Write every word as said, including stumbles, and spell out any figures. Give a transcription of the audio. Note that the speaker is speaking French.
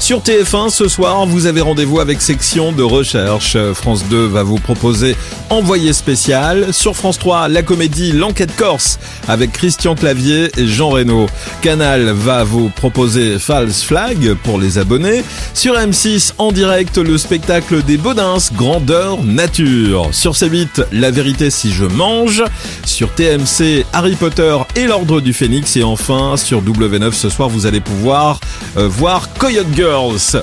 Sur T F un, ce soir, vous avez rendez-vous avec section de recherche. France deux va vous proposer Envoyé spécial. Sur France trois, la comédie L'Enquête Corse avec Christian Clavier et Jean Reno. Canal va vous proposer False Flag pour les abonnés. Sur M six, en direct, le spectacle des Baudins, Grandeur Nature. Sur C huit, La vérité si je mange. Sur T M C, Harry Potter et l'Ordre du Phénix. Et enfin, sur W neuf, ce soir, vous allez pouvoir euh, voir Coyote Girls.